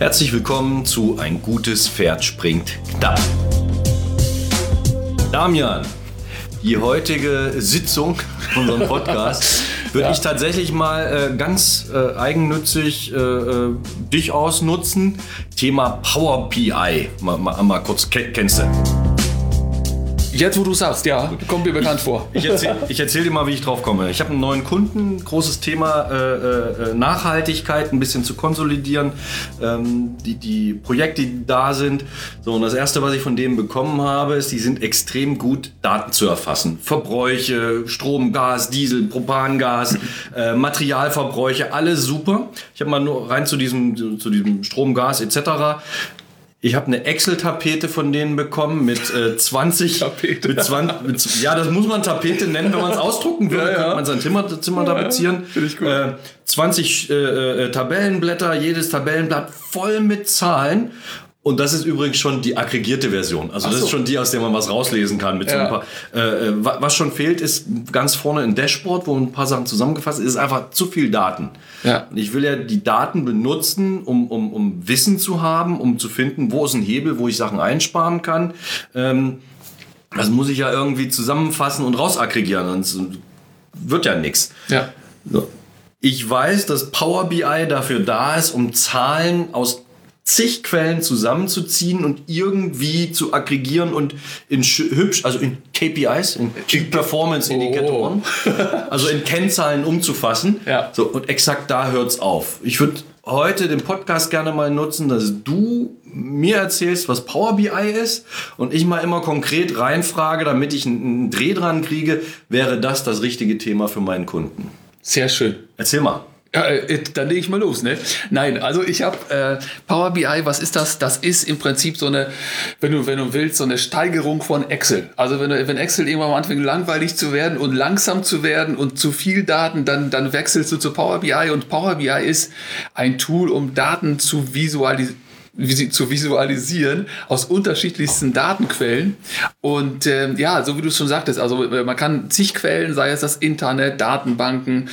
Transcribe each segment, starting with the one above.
Herzlich willkommen zu Ein gutes Pferd springt knapp. Damian, die heutige Sitzung unserem Podcast würde ich tatsächlich mal ganz eigennützig dich ausnutzen. Thema Power BI. Mal kurz, kennst du? Jetzt, wo du sagst, ja, kommt mir bekannt vor. Ich erzähl dir mal, wie ich drauf komme. Ich habe einen neuen Kunden, großes Thema Nachhaltigkeit, ein bisschen zu konsolidieren, die Projekte, die da sind. So, und das Erste, was ich von denen bekommen habe, ist, die sind extrem gut, Daten zu erfassen. Verbräuche, Strom, Gas, Diesel, Propangas, Materialverbräuche, alles super. Ich habe mal nur rein zu diesem Strom, Gas etc. Ich habe eine Excel-Tapete von denen bekommen mit 20... Tapete. Ja, das muss man Tapete nennen, wenn man es ausdrucken würde. Ja. Könnte man sein Zimmer tapezieren. Finde ich gut. 20 Tabellenblätter, jedes Tabellenblatt voll mit Zahlen. Und das ist übrigens schon die aggregierte Version. Also das ist schon die, aus der man was rauslesen kann. Mit so ein paar, was schon fehlt, ist ganz vorne ein Dashboard, wo ein paar Sachen zusammengefasst sind. Es ist einfach zu viel Daten. Ja. Ich will ja die Daten benutzen, um Wissen zu haben, um zu finden, wo ist ein Hebel, wo ich Sachen einsparen kann. Das muss ich ja irgendwie zusammenfassen und rausaggregieren. Sonst wird ja nichts. Ja. So. Ich weiß, dass Power BI dafür da ist, um Zahlen aus zig Quellen zusammenzuziehen und irgendwie zu aggregieren und in in KPIs, in Key Performance Indikatoren, also in Kennzahlen umzufassen. Ja. So, und exakt da hört's auf. Ich würde heute den Podcast gerne mal nutzen, dass du mir erzählst, was Power BI ist und ich mal immer konkret reinfrage, damit ich einen Dreh dran kriege, wäre das richtige Thema für meinen Kunden. Sehr schön. Erzähl mal. Ja, dann lege ich mal los, ne? Nein, also ich habe Power BI, was ist das? Das ist im Prinzip so eine, wenn du willst, so eine Steigerung von Excel. Also wenn Excel irgendwann mal anfängt langweilig zu werden und langsam zu werden und zu viel Daten, dann wechselst du zu Power BI und Power BI ist ein Tool, um Daten zu visualisieren aus unterschiedlichsten Datenquellen. Und so wie du es schon sagtest, also man kann zig Quellen, sei es das Internet, Datenbanken,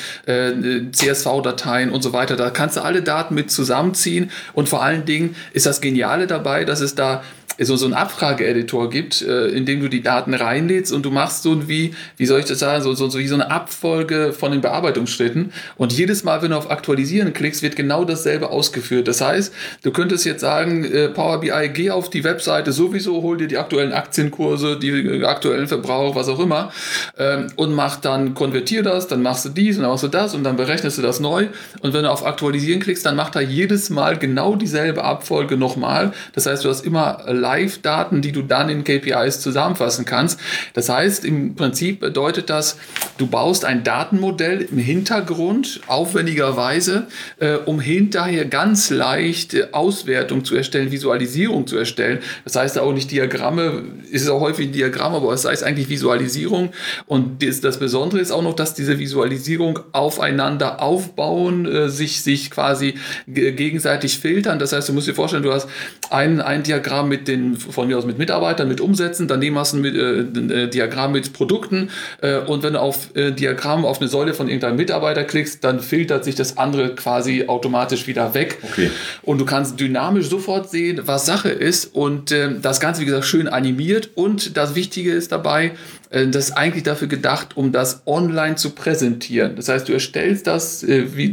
CSV-Dateien und so weiter, da kannst du alle Daten mit zusammenziehen und vor allen Dingen ist das Geniale dabei, dass es da so einen Abfrage-Editor gibt, in dem du die Daten reinlädst und du machst so wie soll ich das sagen, so wie so eine Abfolge von den Bearbeitungsschritten und jedes Mal, wenn du auf Aktualisieren klickst, wird genau dasselbe ausgeführt. Das heißt, du könntest jetzt sagen, Power BI, geh auf die Webseite sowieso, hol dir die aktuellen Aktienkurse, die aktuellen Verbrauch, was auch immer und konvertier das, dann machst du dies und dann machst du das und dann berechnest du das neu und wenn du auf Aktualisieren klickst, dann macht er jedes Mal genau dieselbe Abfolge nochmal. Das heißt, du hast immer Live-Daten, die du dann in KPIs zusammenfassen kannst. Das heißt, im Prinzip bedeutet das, du baust ein Datenmodell im Hintergrund, aufwendigerweise, um hinterher ganz leicht Auswertung zu erstellen, Visualisierung zu erstellen. Das heißt auch nicht Diagramme, es ist auch häufig ein Diagramm, aber es heißt eigentlich Visualisierung. Und das Besondere ist auch noch, dass diese Visualisierung aufeinander aufbauen, sich quasi gegenseitig filtern. Das heißt, du musst dir vorstellen, du hast ein Diagramm von mir aus mit Mitarbeitern, mit Umsätzen, daneben hast du ein Diagramm mit Produkten und wenn du auf Diagramm auf eine Säule von irgendeinem Mitarbeiter klickst, dann filtert sich das andere quasi automatisch wieder weg. Okay. Und du kannst dynamisch sofort sehen, was Sache ist und das Ganze, wie gesagt, schön animiert und das Wichtige ist dabei, das ist eigentlich dafür gedacht, um das online zu präsentieren. Das heißt, du erstellst das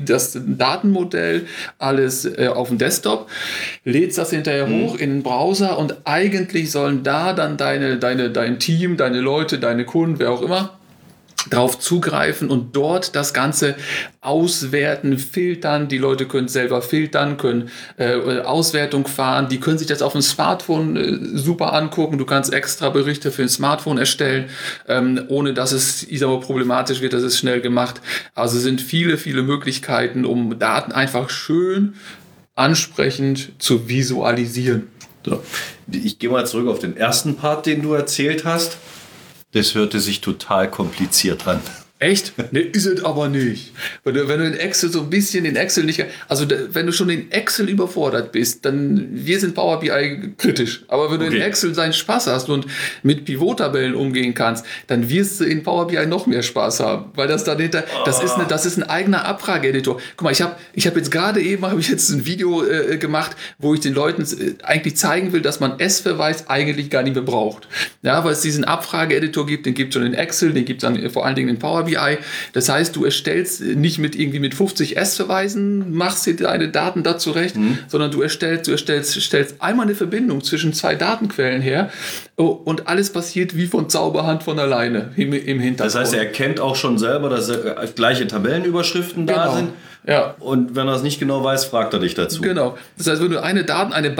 Datenmodell alles auf dem Desktop, lädst das hinterher hoch in den Browser und eigentlich sollen da dann dein Team, deine Leute, deine Kunden, wer auch immer, drauf zugreifen und dort das Ganze auswerten, filtern. Die Leute können selber filtern, können Auswertung fahren. Die können sich das auf dem Smartphone super angucken. Du kannst extra Berichte für ein Smartphone erstellen, ohne dass es problematisch wird. Das ist schnell gemacht. Also sind viele, viele Möglichkeiten, um Daten einfach schön ansprechend zu visualisieren. So. Ich gehe mal zurück auf den ersten Part, den du erzählt hast. Das hörte sich total kompliziert an. Echt? Ne, ist es aber nicht. Wenn du in Excel so ein bisschen in Excel nicht, also wenn du schon in Excel überfordert bist, dann, wir sind Power BI kritisch. Aber wenn du in Excel seinen Spaß hast und mit Pivot-Tabellen umgehen kannst, dann wirst du in Power BI noch mehr Spaß haben. Weil das dahinter, das ist ein eigener Abfrageeditor. Guck mal, ich hab jetzt gerade eben, habe ich jetzt ein Video gemacht, wo ich den Leuten eigentlich zeigen will, dass man S-Verweis eigentlich gar nicht mehr braucht. Ja, weil es diesen Abfrageeditor gibt, den gibt es schon in Excel, den gibt es vor allen Dingen in Power BI. Das heißt, du erstellst nicht mit 50 S-Verweisen, machst dir deine Daten da zurecht, sondern du stellst einmal eine Verbindung zwischen zwei Datenquellen her und alles passiert wie von Zauberhand von alleine im Hintergrund. Das heißt, er erkennt auch schon selber, dass gleiche Tabellenüberschriften da sind. Ja. Und wenn er es nicht genau weiß, fragt er dich dazu. Genau. Das heißt, wenn du eine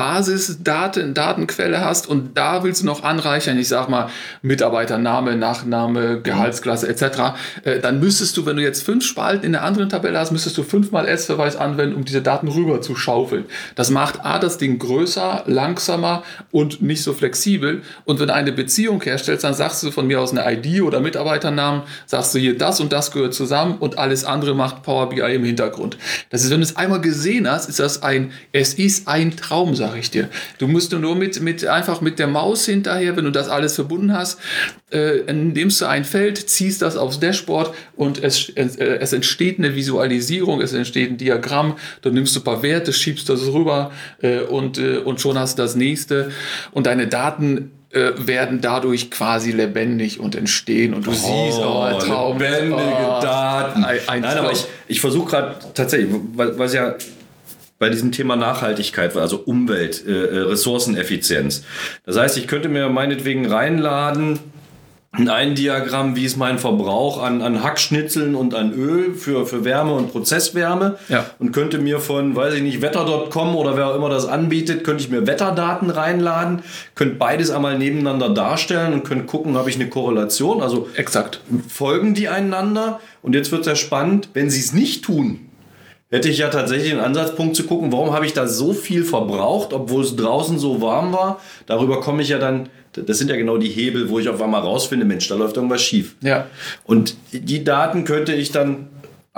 Datenquelle hast und da willst du noch anreichern, ich sag mal Mitarbeitername, Nachname, Gehaltsklasse etc., dann müsstest du, wenn du jetzt 5 Spalten in der anderen Tabelle hast, müsstest du 5-mal S-Verweis anwenden, um diese Daten rüber zu schaufeln. Das macht das Ding größer, langsamer und nicht so flexibel. Und wenn du eine Beziehung herstellst, dann sagst du von mir aus eine ID oder Mitarbeiternamen, sagst du hier, das und das gehört zusammen und alles andere macht Power BI im Hintergrund. Das ist, wenn du es einmal gesehen hast, es ist ein Traum, sag ich dir. Du musst nur einfach mit der Maus hinterher, wenn du das alles verbunden hast, nimmst du ein Feld, ziehst das aufs Dashboard und es entsteht eine Visualisierung, es entsteht ein Diagramm, dann nimmst du ein paar Werte, schiebst das rüber und schon hast du das nächste und deine Daten werden dadurch quasi lebendig und entstehen und du siehst, Traum. Lebendige Daten. Nein, aber ich versuche gerade tatsächlich, weil es ja bei diesem Thema Nachhaltigkeit war, also Umwelt, Ressourceneffizienz. Das heißt, ich könnte mir meinetwegen reinladen, ein Diagramm, wie ist mein Verbrauch an Hackschnitzeln und an Öl für Wärme und Prozesswärme und könnte mir von, weiß ich nicht, wetter.com oder wer auch immer das anbietet, könnte ich mir Wetterdaten reinladen, könnte beides einmal nebeneinander darstellen und könnte gucken, habe ich eine Korrelation, also exakt folgen die einander und jetzt wird es ja spannend, wenn sie es nicht tun, hätte ich ja tatsächlich einen Ansatzpunkt zu gucken, warum habe ich da so viel verbraucht, obwohl es draußen so warm war, darüber komme ich ja dann. Das sind ja genau die Hebel, wo ich auf einmal rausfinde, Mensch, da läuft irgendwas schief. Ja. Und die Daten könnte ich dann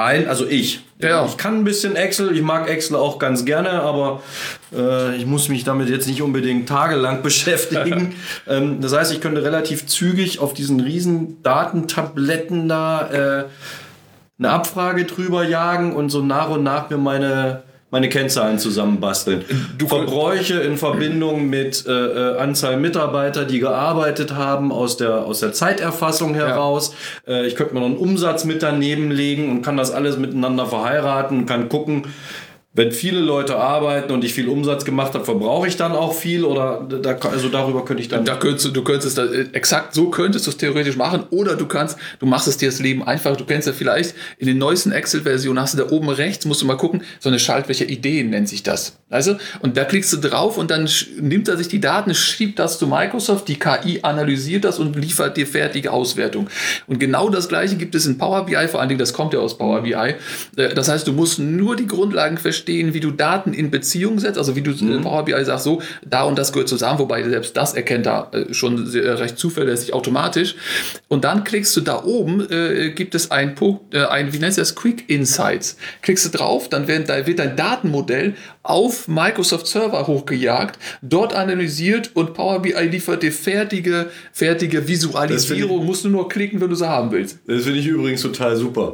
ich kann ein bisschen Excel, ich mag Excel auch ganz gerne, aber ich muss mich damit jetzt nicht unbedingt tagelang beschäftigen. Das heißt, ich könnte relativ zügig auf diesen riesen Datentabletten da eine Abfrage drüber jagen und so nach und nach mir meine Kennzahlen zusammenbasteln. Verbräuche in Verbindung mit Anzahl Mitarbeiter, die gearbeitet haben, aus der Zeiterfassung heraus. Ich könnte mir noch einen Umsatz mit daneben legen und kann das alles miteinander verheiraten, kann gucken, wenn viele Leute arbeiten und ich viel Umsatz gemacht habe, verbrauche ich dann auch viel oder darüber könnte ich dann... Du könntest das exakt so könntest du es theoretisch machen oder du machst es dir das Leben einfach. Du kennst ja vielleicht in den neuesten Excel-Versionen hast du da oben rechts, musst du mal gucken, so eine Schaltfläche Ideen nennt sich das. Also, und da klickst du drauf und dann nimmt er sich die Daten, schiebt das zu Microsoft, die KI analysiert das und liefert dir fertige Auswertung. Und genau das Gleiche gibt es in Power BI, vor allen Dingen, das kommt ja aus Power BI. Das heißt, du musst nur die Grundlagen verstehen, wie du Daten in Beziehung setzt, also wie du Power BI sagst, so, da und das gehört zusammen, wobei selbst das erkennt er schon recht zuverlässig automatisch. Und dann klickst du da oben, gibt es einen Punkt, wie nennt sich das? Quick Insights. Klickst du drauf, dann wird dein Datenmodell auf Microsoft Server hochgejagt, dort analysiert und Power BI liefert dir fertige Visualisierung. Musst du nur klicken, wenn du sie haben willst. Das finde ich übrigens total super.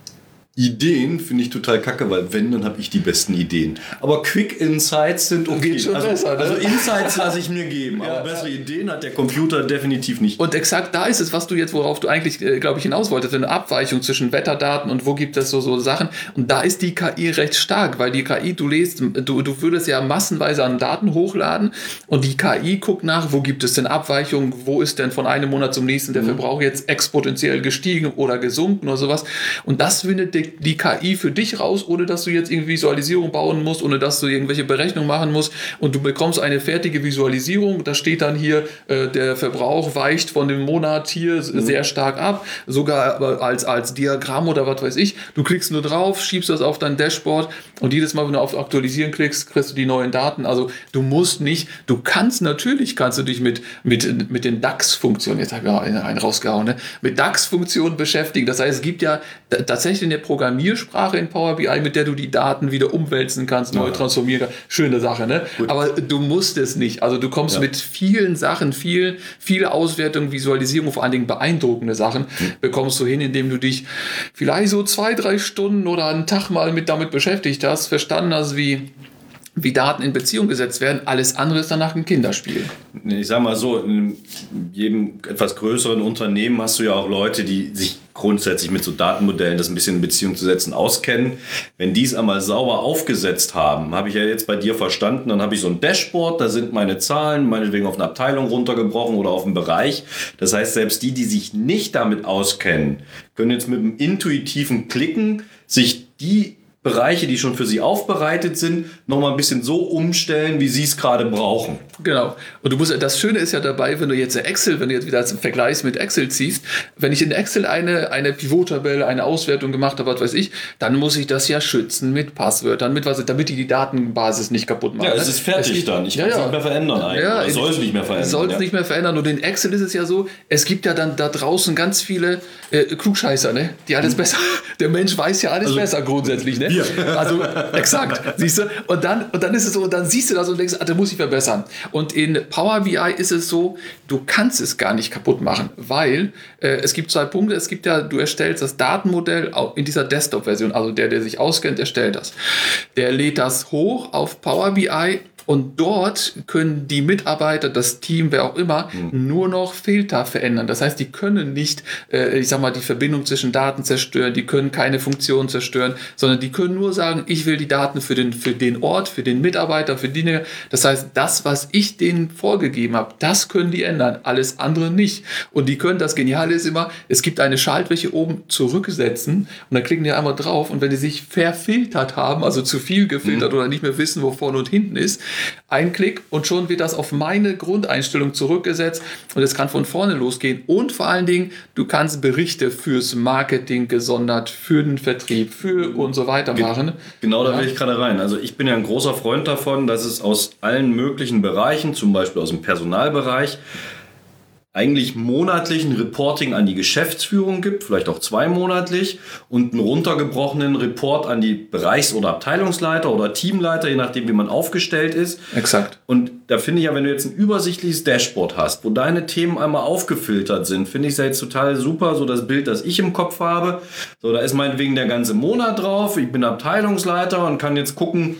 Ideen finde ich total kacke, weil wenn, dann habe ich die besten Ideen. Aber Quick Insights sind okay. Geht schon besser, ne? Also Insights lasse ich mir geben, aber bessere Ideen hat der Computer definitiv nicht. Und exakt da ist es, worauf du eigentlich, glaube ich, hinaus wolltest, eine Abweichung zwischen Wetterdaten und wo gibt es so Sachen. Und da ist die KI recht stark, weil die KI, du würdest ja massenweise an Daten hochladen und die KI guckt nach, wo gibt es denn Abweichungen, wo ist denn von einem Monat zum nächsten der Verbrauch jetzt exponentiell gestiegen oder gesunken oder sowas. Und das findet der rechnet die KI für dich raus, ohne dass du jetzt irgendwie Visualisierung bauen musst, ohne dass du irgendwelche Berechnungen machen musst und du bekommst eine fertige Visualisierung. Da steht dann hier, der Verbrauch weicht von dem Monat hier sehr stark ab, sogar als Diagramm oder was weiß ich. Du klickst nur drauf, schiebst das auf dein Dashboard und jedes Mal, wenn du auf Aktualisieren klickst, kriegst du die neuen Daten. Also du kannst dich mit den DAX-Funktionen, jetzt habe ich auch einen rausgehauen, ne? Mit DAX-Funktionen beschäftigen. Das heißt, es gibt ja tatsächlich eine Programmiersprache in Power BI, mit der du die Daten wieder umwälzen kannst, neu transformieren kannst. Schöne Sache, ne? Gut. Aber du musst es nicht. Also du kommst mit vielen Sachen, viele Auswertungen, Visualisierung, vor allen Dingen beeindruckende Sachen, bekommst du hin, indem du dich vielleicht so 2-3 Stunden oder einen Tag mal damit beschäftigt hast, verstanden hast, wie Daten in Beziehung gesetzt werden. Alles andere ist danach ein Kinderspiel. Ich sag mal so, in jedem etwas größeren Unternehmen hast du ja auch Leute, die sich grundsätzlich mit so Datenmodellen, das ein bisschen in Beziehung zu setzen, auskennen. Wenn die es einmal sauber aufgesetzt haben, habe ich ja jetzt bei dir verstanden, dann habe ich so ein Dashboard, da sind meine Zahlen, meinetwegen auf eine Abteilung runtergebrochen oder auf einen Bereich. Das heißt, selbst die sich nicht damit auskennen, können jetzt mit einem intuitiven Klicken sich die Bereiche, die schon für sie aufbereitet sind, nochmal ein bisschen so umstellen, wie sie es gerade brauchen. Genau. Und das Schöne ist ja dabei, wenn du jetzt wieder als Vergleich mit Excel ziehst, wenn ich in Excel eine Pivot-Tabelle, eine Auswertung gemacht habe, was weiß ich, dann muss ich das ja schützen mit Passwörtern, damit die Datenbasis nicht kaputt machen. Ja, es ist fertig dann. Ich kann es nicht mehr verändern eigentlich. Ja, soll es nicht mehr verändern. Soll es nicht mehr verändern. Und in Excel ist es ja so, es gibt ja dann da draußen ganz viele Klugscheißer, ne? Die alles besser. Der Mensch weiß ja alles besser grundsätzlich, ne? Also exakt, siehst du? Und dann ist es so, dann siehst du das und denkst, da muss ich verbessern. Und in Power BI ist es so, du kannst es gar nicht kaputt machen, weil es gibt 2 Punkte. Es gibt ja, du erstellst das Datenmodell in dieser Desktop-Version, also der sich auskennt, erstellt das. Der lädt das hoch auf Power BI. Und dort können die Mitarbeiter, das Team, wer auch immer, nur noch Filter verändern. Das heißt, die können nicht, die Verbindung zwischen Daten zerstören, die können keine Funktion zerstören, sondern die können nur sagen, ich will die Daten für den Ort, für den Mitarbeiter, für die. Das heißt, das, was ich denen vorgegeben habe, das können die ändern, alles andere nicht. Und die können, das Geniale ist immer, es gibt eine Schaltfläche oben zurücksetzen und dann klicken die einmal drauf und wenn die sich verfiltert haben, also zu viel gefiltert oder nicht mehr wissen, wo vorne und hinten ist, ein Klick und schon wird das auf meine Grundeinstellung zurückgesetzt und es kann von vorne losgehen und vor allen Dingen, du kannst Berichte fürs Marketing gesondert, für den Vertrieb, für und so weiter machen. Genau, da will ich gerade rein. Also ich bin ja ein großer Freund davon, dass es aus allen möglichen Bereichen, zum Beispiel aus dem Personalbereich, eigentlich monatlichen Reporting an die Geschäftsführung gibt, vielleicht auch 2 monatlich und einen runtergebrochenen Report an die Bereichs- oder Abteilungsleiter oder Teamleiter, je nachdem, wie man aufgestellt ist. Exakt. Und da finde ich ja, wenn du jetzt ein übersichtliches Dashboard hast, wo deine Themen einmal aufgefiltert sind, finde ich es ja jetzt total super, so das Bild, das ich im Kopf habe. So, da ist meinetwegen der ganze Monat drauf, ich bin Abteilungsleiter und kann jetzt gucken,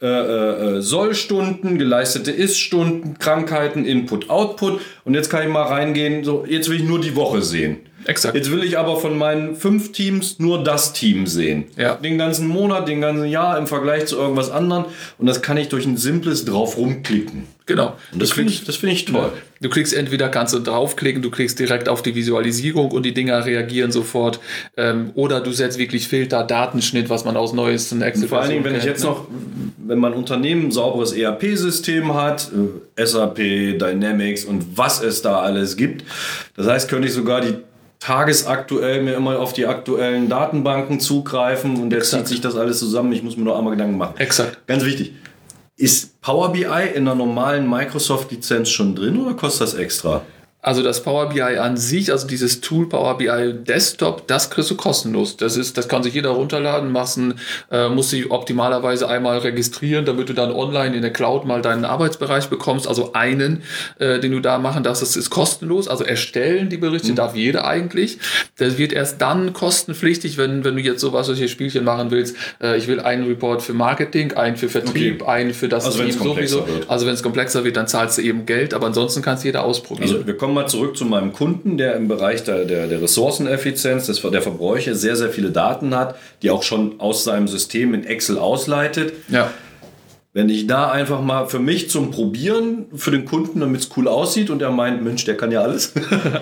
Sollstunden, geleistete Ist-Stunden, Krankheiten, Input, Output und jetzt kann ich mal reingehen, so, jetzt will ich nur die Woche sehen. Exakt. Jetzt will ich aber von meinen 5 Teams nur das Team sehen. Ja. Den ganzen Monat, den ganzen Jahr im Vergleich zu irgendwas anderem. Und das kann ich durch ein simples drauf rumklicken. Genau. Und das finde ich toll. Du klickst kannst du draufklicken, du klickst direkt auf die Visualisierung und die Dinger reagieren sofort. Oder du setzt wirklich Filter, Datenschnitt, was man aus neuesten Excel. Und vor allen Dingen, wenn mein Unternehmen ein sauberes ERP-System hat, SAP, Dynamics und was es da alles gibt. Das heißt, könnte ich sogar die tagesaktuell mir immer auf die aktuellen Datenbanken zugreifen und jetzt zieht sich das alles zusammen. Ich muss mir nur einmal Gedanken machen. Exakt. Ganz wichtig. Ist Power BI in einer normalen Microsoft-Lizenz schon drin oder kostet das extra? Also das Power BI an sich, also dieses Tool Power BI Desktop, das kriegst du kostenlos. Das kann sich jeder runterladen, muss sich optimalerweise einmal registrieren, damit du dann online in der Cloud mal deinen Arbeitsbereich bekommst. Also einen, den du da machen darfst, das ist kostenlos. Also erstellen die Berichte darf jeder eigentlich. Das wird erst dann kostenpflichtig, wenn du jetzt solche Spielchen machen willst. Ich will einen Report für Marketing, einen für Vertrieb, einen für das Team sowieso. Also wenn es komplexer wird, dann zahlst du eben Geld, aber ansonsten kannst jeder ausprobieren. Also wir kommen mal zurück zu meinem Kunden, der im Bereich der Ressourceneffizienz, der Verbräuche sehr, sehr viele Daten hat, die auch schon aus seinem System in Excel ausleitet. Ja. Wenn ich da einfach mal für mich zum Probieren, für den Kunden, damit es cool aussieht und er meint, Mensch, der kann ja alles,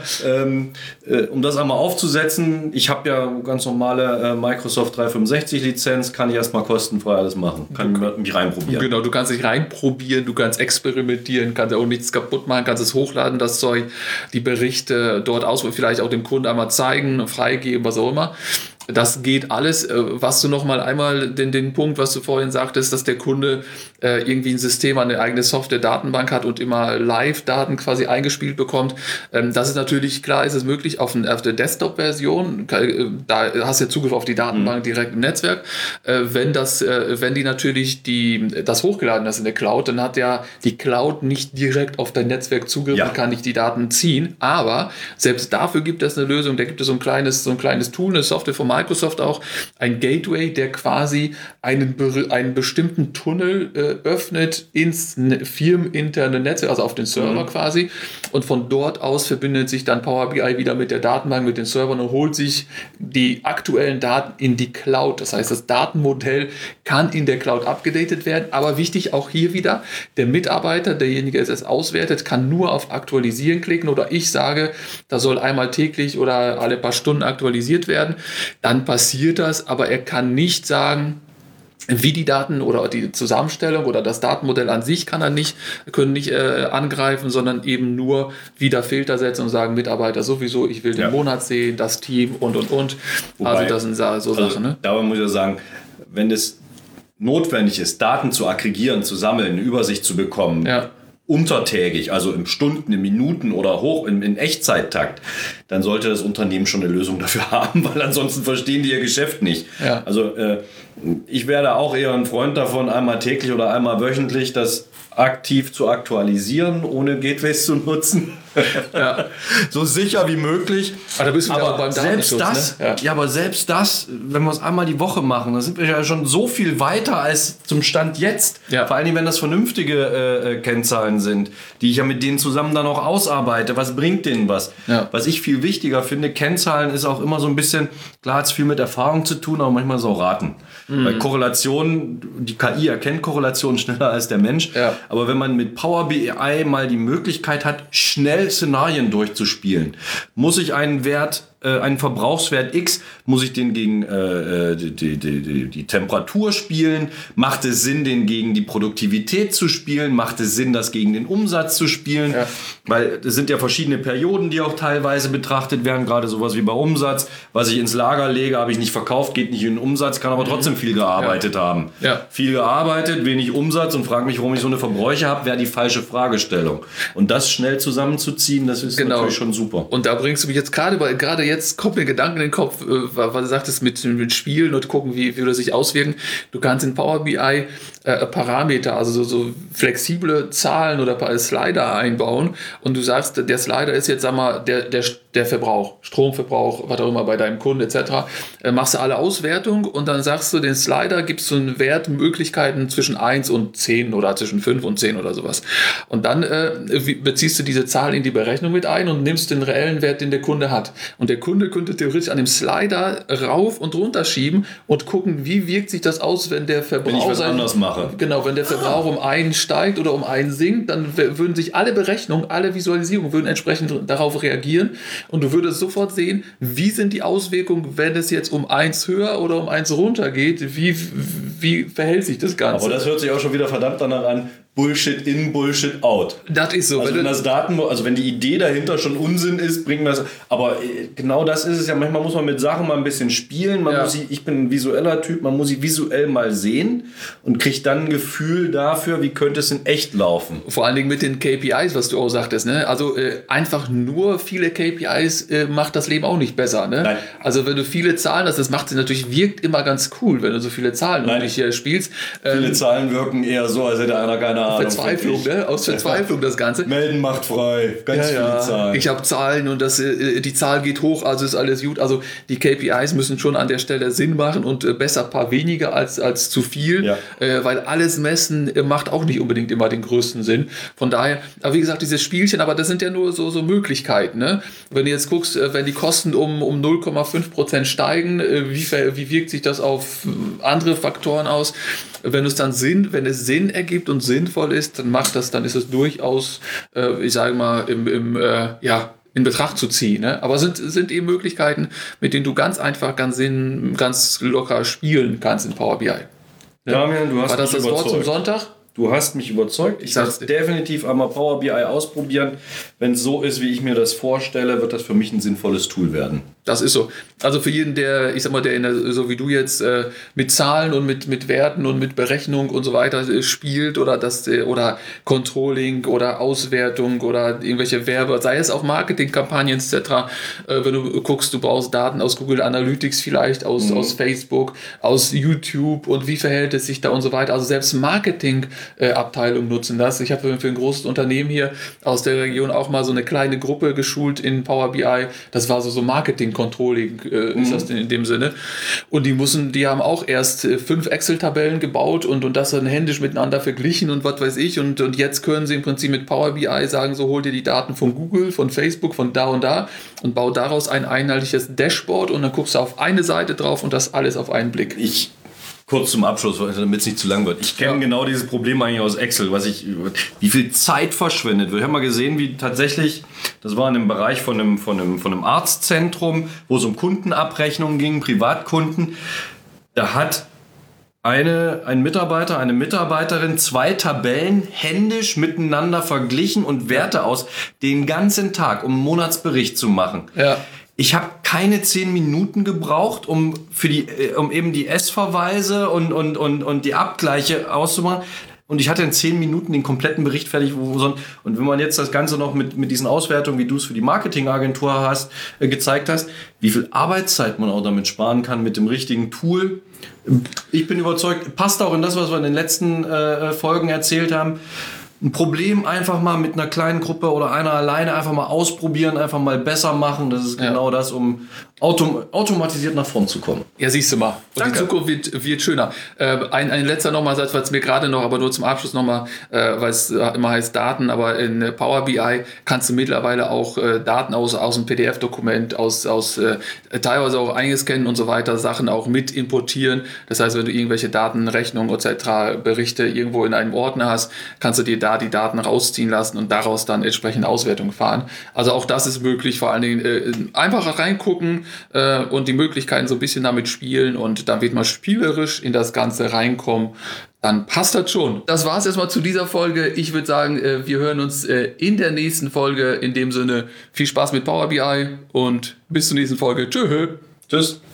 um das einmal aufzusetzen, ich habe ja ganz normale Microsoft 365 Lizenz, kann ich erstmal kostenfrei alles machen, kann mich reinprobieren. Genau, du kannst dich reinprobieren, du kannst experimentieren, kannst auch nichts kaputt machen, kannst es hochladen, das Zeug, die Berichte dort ausprobieren, vielleicht auch dem Kunden einmal zeigen, freigeben, was auch immer. Das geht alles. Was du noch mal einmal den Punkt, was du vorhin sagtest, dass der Kunde irgendwie ein System, eine eigene Software-Datenbank hat und immer Live-Daten quasi eingespielt bekommt. Das ist natürlich, klar ist es möglich auf der Desktop-Version. Da hast du ja Zugriff auf die Datenbank direkt im Netzwerk. Wenn die natürlich das hochgeladen hast in der Cloud, dann hat ja die Cloud nicht direkt auf dein Netzwerk Zugriff und kann nicht die Daten ziehen. Aber selbst dafür gibt es eine Lösung. Da gibt es so ein kleines Tool, eine Software von Microsoft auch, ein Gateway, der quasi einen bestimmten Tunnel öffnet ins firmeninterne Netzwerk, also auf den Server quasi. Und von dort aus verbindet sich dann Power BI wieder mit der Datenbank, mit den Servern und holt sich die aktuellen Daten in die Cloud. Das heißt, das Datenmodell kann in der Cloud abgedatet werden. Aber wichtig auch hier wieder, der Mitarbeiter, derjenige, der es auswertet, kann nur auf Aktualisieren klicken oder ich sage, da soll einmal täglich oder alle paar Stunden aktualisiert werden. Dann passiert das, aber er kann nicht sagen, wie die Daten oder die Zusammenstellung oder das Datenmodell an sich können nicht angreifen, sondern eben nur wieder Filter setzen und sagen, Mitarbeiter sowieso, ich will den Monat sehen, das Team und. Wobei, also das sind so Sachen. Ne? Dabei muss ich sagen, wenn es notwendig ist, Daten zu aggregieren, zu sammeln, eine Übersicht zu bekommen, untertägig, also in Stunden, in Minuten oder hoch in Echtzeittakt, dann sollte das Unternehmen schon eine Lösung dafür haben, weil ansonsten verstehen die ihr Geschäft nicht. Ja. Also ich wäre auch eher ein Freund davon, einmal täglich oder einmal wöchentlich das aktiv zu aktualisieren, ohne Gateways zu nutzen. So sicher wie möglich. Aber da bist du aber auch beim selbst das, ne? aber selbst das, wenn wir es einmal die Woche machen, dann sind wir ja schon so viel weiter als zum Stand jetzt. Ja. Vor allem, wenn das vernünftige Kennzahlen sind, die ich ja mit denen zusammen dann auch ausarbeite. Was bringt denen was? Ja. Was ich viel wichtiger finde, Kennzahlen ist auch immer so ein bisschen, klar hat es viel mit Erfahrung zu tun, aber manchmal so Raten. Weil Korrelationen, die KI erkennt Korrelationen schneller als der Mensch. Ja. Aber wenn man mit Power BI mal die Möglichkeit hat, schnell Szenarien durchzuspielen, muss ich einen Verbrauchswert X, muss ich den gegen die Temperatur spielen? Macht es Sinn, den gegen die Produktivität zu spielen? Macht es Sinn, das gegen den Umsatz zu spielen? Ja. Weil es sind ja verschiedene Perioden, die auch teilweise betrachtet werden, gerade sowas wie bei Umsatz. Was ich ins Lager lege, habe ich nicht verkauft, geht nicht in den Umsatz, kann aber trotzdem viel gearbeitet haben. Ja. Viel gearbeitet, wenig Umsatz und frage mich, warum ich so eine Verbräuche habe, wäre die falsche Fragestellung. Und das schnell zusammenzuziehen, das ist natürlich schon super. Und da bringst du mich jetzt gerade jetzt kommt mir ein Gedanke in den Kopf, weil du sagtest mit Spielen und gucken, wie das sich auswirken. Du kannst in Power BI Parameter, also so flexible Zahlen oder Slider einbauen und du sagst, der Slider ist jetzt, sag mal, der Verbrauch, Stromverbrauch, was auch immer bei deinem Kunden etc. Machst du alle Auswertung und dann sagst du, den Slider gibst du einen Wert, Möglichkeiten zwischen 1 und 10 oder zwischen 5 und 10 oder sowas. Und dann beziehst du diese Zahl in die Berechnung mit ein und nimmst den reellen Wert, den der Kunde hat. Und der Kunde könnte theoretisch an dem Slider rauf und runter schieben und gucken, wie wirkt sich das aus, wenn der Verbrauch... Wenn ich was anders mache. Genau, wenn der Verbrauch um 1 steigt oder um 1 sinkt, dann würden sich alle Berechnungen, alle Visualisierungen würden entsprechend darauf reagieren und du würdest sofort sehen, wie sind die Auswirkungen, wenn es jetzt um 1 höher oder um 1 runter geht, wie verhält sich das Ganze. Aber das hört sich auch schon wieder verdammt danach an, Bullshit in, Bullshit out. Das ist so. Also wenn die Idee dahinter schon Unsinn ist, bringen wir das. Aber genau das ist es ja. Manchmal muss man mit Sachen mal ein bisschen spielen. Ich bin ein visueller Typ, man muss sie visuell mal sehen und kriegt dann ein Gefühl dafür, wie könnte es in echt laufen. Vor allen Dingen mit den KPIs, was du auch sagtest. Ne? Also einfach nur viele KPIs macht das Leben auch nicht besser. Ne? Nein. Also wenn du viele Zahlen hast, das macht es natürlich, wirkt immer ganz cool, wenn du so viele Zahlen um dich spielst. Viele Zahlen wirken eher so, als hätte einer keine Ahnung. Verzweiflung, ne? Aus Verzweiflung das Ganze. Melden macht frei, ganz viele Zahlen. Ich habe Zahlen und die Zahl geht hoch, also ist alles gut. Also die KPIs müssen schon an der Stelle Sinn machen und besser ein paar weniger als zu viel, weil alles messen macht auch nicht unbedingt immer den größten Sinn. Von daher, aber wie gesagt, dieses Spielchen, aber das sind ja nur so Möglichkeiten. Ne? Wenn du jetzt guckst, wenn die Kosten um 0,5% steigen, wie wirkt sich das auf andere Faktoren Faktoren aus. Wenn es Sinn ergibt und sinnvoll ist, dann ist es durchaus, ich sage mal, in Betracht zu ziehen. Ne? Aber sind eben Möglichkeiten, mit denen du ganz einfach, ganz locker spielen kannst in Power BI. Ne? Damian, du hast War das mich das Wort überzeugt. zum Sonntag? Du hast mich überzeugt. Ich werde definitiv einmal Power BI ausprobieren. Wenn es so ist, wie ich mir das vorstelle, wird das für mich ein sinnvolles Tool werden. Das ist so. Also für jeden, der so wie du jetzt mit Zahlen und mit Werten und mit Berechnung und so weiter spielt oder Controlling oder Auswertung oder irgendwelche sei es auch Marketingkampagnen etc. Wenn du guckst, du brauchst Daten aus Google Analytics vielleicht, aus Facebook, aus YouTube und wie verhält es sich da und so weiter. Also selbst Marketingabteilungen nutzen das. Ich habe für ein großes Unternehmen hier aus der Region auch mal so eine kleine Gruppe geschult in Power BI. Das war so Marketing-Controlling, ist das in dem Sinne. Und die haben auch erst 5 Excel-Tabellen gebaut und das dann händisch miteinander verglichen und was weiß ich. Und jetzt können sie im Prinzip mit Power BI sagen, so hol dir die Daten von Google, von Facebook, von da und da und bau daraus ein einheitliches Dashboard und dann guckst du auf eine Seite drauf und das alles auf einen Blick. Kurz zum Abschluss, damit es nicht zu lang wird. Ich kenne genau dieses Problem eigentlich aus Excel, wie viel Zeit verschwendet wird. Ich habe mal gesehen, wie tatsächlich, das war in einem Bereich von einem Arztzentrum, wo es um Kundenabrechnungen ging, Privatkunden. Da hat ein Mitarbeiter, eine Mitarbeiterin 2 Tabellen händisch miteinander verglichen und Werte aus den ganzen Tag, um einen Monatsbericht zu machen. Ja. Ich habe keine 10 Minuten gebraucht, um eben die S-Verweise und die Abgleiche auszumachen. Und ich hatte in 10 Minuten den kompletten Bericht fertig. Und wenn man jetzt das Ganze noch mit diesen Auswertungen, wie du es für die Marketingagentur gezeigt hast, wie viel Arbeitszeit man auch damit sparen kann mit dem richtigen Tool. Ich bin überzeugt, passt auch in das, was wir in den letzten Folgen erzählt haben. Ein Problem einfach mal mit einer kleinen Gruppe oder einer alleine einfach mal ausprobieren, einfach mal besser machen. Das ist genau das, um automatisiert nach vorn zu kommen. Ja, siehst du mal. Und Danke. die Zukunft wird schöner. Ein letzter nochmal Satz, was mir gerade noch, aber nur zum Abschluss nochmal, weil es immer heißt Daten, aber in Power BI kannst du mittlerweile auch Daten aus einem PDF-Dokument, teilweise auch eingescannt und so weiter, Sachen auch mit importieren. Das heißt, wenn du irgendwelche Daten, Rechnungen etc., Berichte irgendwo in einem Ordner hast, kannst du dir da die Daten rausziehen lassen und daraus dann entsprechend Auswertung fahren. Also auch das ist möglich, vor allen Dingen einfach reingucken und die Möglichkeiten so ein bisschen damit spielen und dann wird man spielerisch in das Ganze reinkommen. Dann passt das schon. Das war es erstmal zu dieser Folge. Ich würde sagen, wir hören uns in der nächsten Folge. In dem Sinne, viel Spaß mit Power BI und bis zur nächsten Folge. Tschö. Tschüss.